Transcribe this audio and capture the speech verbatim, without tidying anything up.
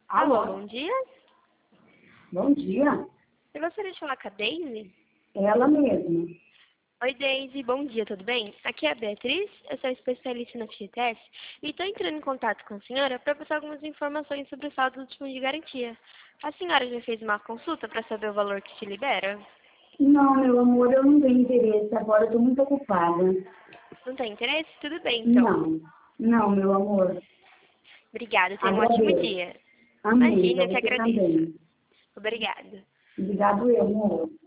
Alô, Alô? bom dia. Bom dia. Eu gostaria de falar com a Daisy. Ela mesma. Oi, Daisy. Bom dia, tudo bem? Aqui é a Beatriz, eu sou especialista na F G T S e estou entrando em contato com a senhora para passar algumas informações sobre o saldo do fundo de garantia. A senhora já fez uma consulta para saber o valor que se libera? Não, meu amor, eu não tenho interesse agora, eu estou muito ocupada. Não tem interesse? Tudo bem, então. Não, não, meu amor. Obrigada, tenha um ótimo Agradeço. dia. Amém, Imagina, para eu te você agradeço. também. Obrigada. Obrigado, eu, amor.